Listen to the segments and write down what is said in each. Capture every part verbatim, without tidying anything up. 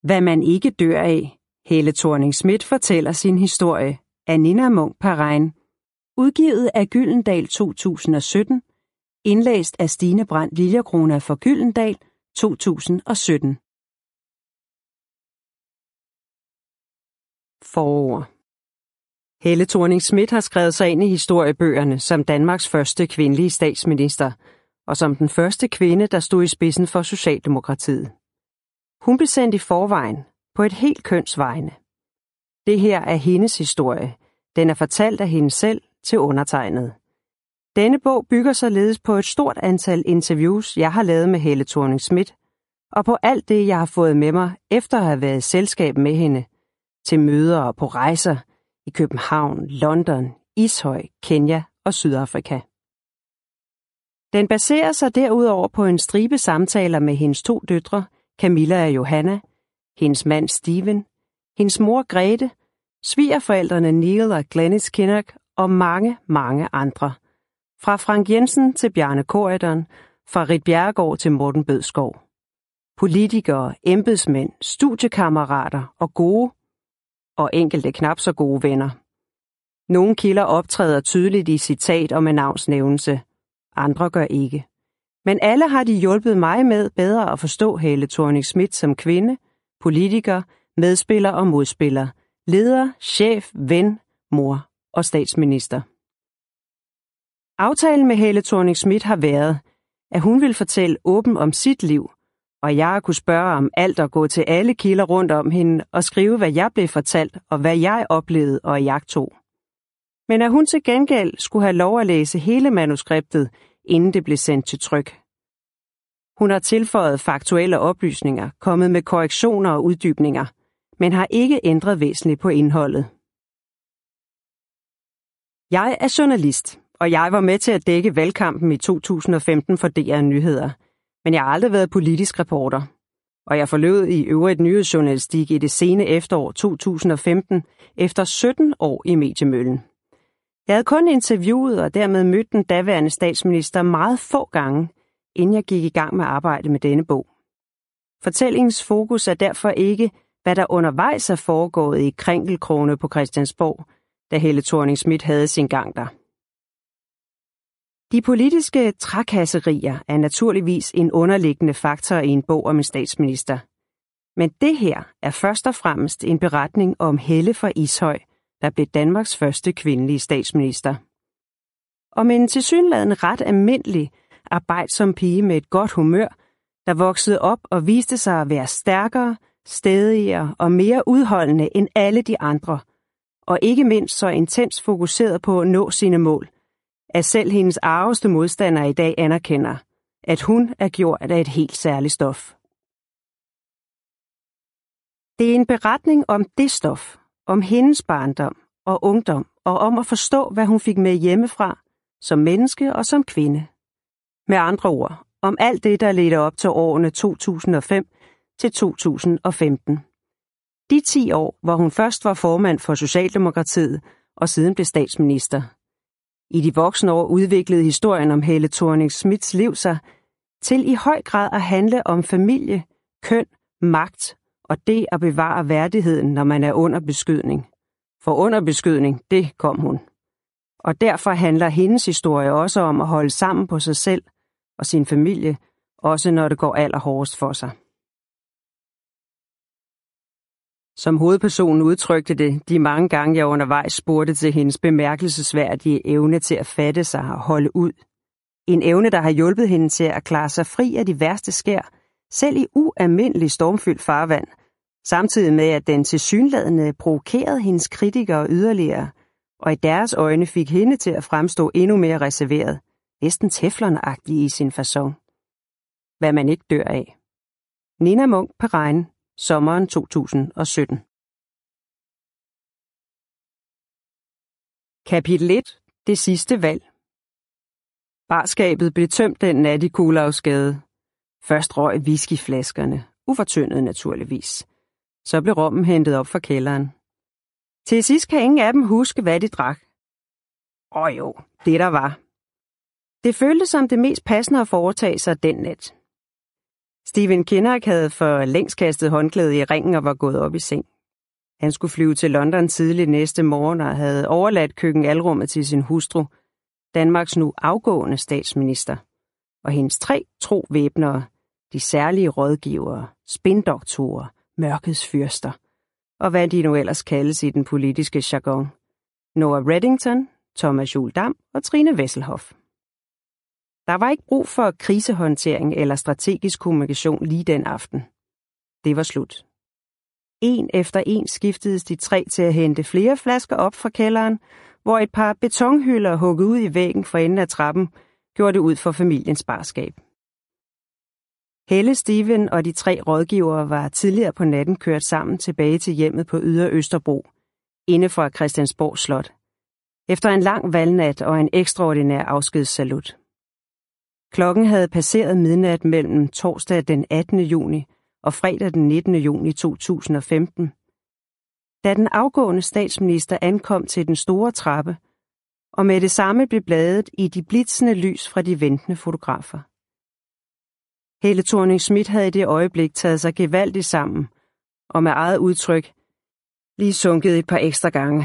Hvad man ikke dør af. Helle Thorning-Schmidt fortæller sin historie af Nina Munk Perein. Udgivet af Gyldendal to tusind og sytten. Indlæst af Stine Brandt Liljekrona for Gyldendal to tusind og sytten. Forord. Helle Thorning-Schmidt har skrevet sig ind i historiebøgerne som Danmarks første kvindelige statsminister, og som den første kvinde, der stod i spidsen for Socialdemokratiet. Hun blev sendt i forvejen på et helt køns vegne. Det her er hendes historie. Den er fortalt af hende selv til undertegnet. Denne bog bygger således på et stort antal interviews, jeg har lavet med Helle Thorning-Schmidt, og på alt det, jeg har fået med mig efter at have været i selskab med hende, til møder og på rejser i København, London, Ishøj, Kenya og Sydafrika. Den baserer sig derudover på en stribe samtaler med hendes to døtre, Camilla og Johanna, hendes mand Steven, hendes mor Grete, svigerforældrene Neil og Glenys Kinnock og mange, mange andre. Fra Frank Jensen til Bjarne Corydon, fra Ritt Bjerregaard til Morten Bødskov. Politikere, embedsmænd, studiekammerater og gode, og enkelte knap så gode venner. Nogle kilder optræder tydeligt i citat og med navnsnævnelse, andre gør ikke. Men alle har de hjulpet mig med bedre at forstå Helle Thorning-Schmidt som kvinde, politiker, medspiller og modspiller, leder, chef, ven, mor og statsminister. Aftalen med Helle Thorning-Schmidt har været, at hun vil fortælle åbent om sit liv, og jeg har kunne spørge om alt og gå til alle kilder rundt om hende og skrive, hvad jeg blev fortalt og hvad jeg oplevede og jagtog. Men at hun til gengæld skulle have lov at læse hele manuskriptet, inden det blev sendt til tryk. Hun har tilføjet faktuelle oplysninger, kommet med korrektioner og uddybninger, men har ikke ændret væsentligt på indholdet. Jeg er journalist, og jeg var med til at dække valgkampen i to tusind og femten for D R Nyheder, men jeg har aldrig været politisk reporter. Og jeg forlod i øvrigt nyhedsjournalistik i det sene efterår to tusind og femten efter sytten år i mediemøllen. Jeg havde kun interviewet og dermed mødt den daværende statsminister meget få gange, inden jeg gik i gang med arbejde med denne bog. Fortællingens fokus er derfor ikke, hvad der undervejs er foregået i krænkelkrone på Christiansborg, da Helle Thorning-Schmidt havde sin gang der. De politiske trakasserier er naturligvis en underliggende faktor i en bog om en statsminister. Men det her er først og fremmest en beretning om Helle fra Ishøj, der blev Danmarks første kvindelige statsminister. Om en tilsyneladende ret almindelig, arbejdsom pige med et godt humør, der voksede op og viste sig at være stærkere, stædigere og mere udholdende end alle de andre, og ikke mindst så intens fokuseret på at nå sine mål, at selv hendes arveste modstandere i dag anerkender, at hun er gjort af et helt særligt stof. Det er en beretning om det stof, om hendes barndom og ungdom, og om at forstå, hvad hun fik med hjemmefra, som menneske og som kvinde. Med andre ord, om alt det, der ledte op til årene to tusind og fem til to tusind og femten. De ti år, hvor hun først var formand for Socialdemokratiet og siden blev statsminister. I de voksne år udviklede historien om Helle Thorning-Schmidts liv sig til i høj grad at handle om familie, køn, magt og det at bevare værdigheden, når man er under beskydning. For under beskydning, det kom hun. Og derfor handler hendes historie også om at holde sammen på sig selv og sin familie, også når det går allerhårdest for sig. Som hovedpersonen udtrykte det, de mange gange jeg undervejs spurgte til hendes bemærkelsesværdige evne til at fatte sig og holde ud. En evne, der har hjulpet hende til at klare sig fri af de værste skær, selv i ualmindelig stormfyldt farvand, samtidig med at den tilsyneladende provokerede hendes kritikere yderligere, og i deres øjne fik hende til at fremstå endnu mere reserveret, næsten teflonagtig i sin facon. Hvad man ikke dør af. Nina Munk Perein, sommeren to tusind og sytten. Kapitel et. Det sidste valg. Barskabet blev tømt den nat i Kulavsgade. Først røg whiskyflaskerne, ufortyndet naturligvis. Så blev rommen hentet op fra kælderen. Til sidst kan ingen af dem huske, hvad de drak. Åh jo, det der var. Det føltes som det mest passende at foretage sig den nat. Stephen Kinnock havde for længst kastet håndklædet i ringen og var gået op i seng. Han skulle flyve til London tidligt næste morgen og havde overladt køkkenalrummet til sin hustru, Danmarks nu afgående statsminister, og hendes tre tro væbnere, de særlige rådgivere, spindoktorer, mørkets fyrster, og hvad de nu ellers kaldes i den politiske jargon. Noah Reddington, Thomas Juhl Dam og Trine Wesselhoff. Der var ikke brug for krisehåndtering eller strategisk kommunikation lige den aften. Det var slut. En efter en skiftedes de tre til at hente flere flasker op fra kælderen, hvor et par betonhylder hugget ud i væggen for enden af trappen gjorde det ud for familiens barskab. Helle, Steven og de tre rådgivere var tidligere på natten kørt sammen tilbage til hjemmet på Ydre Østerbro, inde fra Christiansborg Slot, efter en lang valgnat og en ekstraordinær afskedssalut. Klokken havde passeret midnat mellem torsdag den attende juni og fredag den nittende juni to tusind og femten, da den afgående statsminister ankom til den store trappe, og med det samme blev bladet i de blitzende lys fra de ventende fotografer. Helle Thorning-Schmidt havde i det øjeblik taget sig gevaldigt sammen, og med eget udtryk lige sunket et par ekstra gange.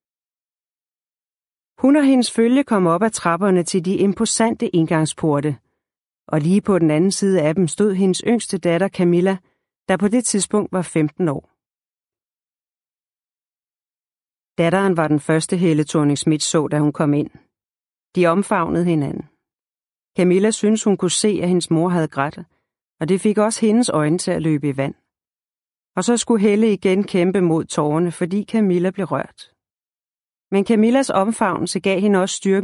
Hun og hendes følge kom op ad trapperne til de imposante indgangsporte, og lige på den anden side af dem stod hendes yngste datter Camilla, der på det tidspunkt var femten år. Datteren var den første Helle Thorning-Schmidt så, da hun kom ind. De omfavnede hinanden. Camilla syntes, hun kunne se, at hendes mor havde grædt, og det fik også hendes øjne til at løbe i vand. Og så skulle Helle igen kæmpe mod tårerne, fordi Camilla blev rørt. Men Camillas omfavnelse gav hende også styrke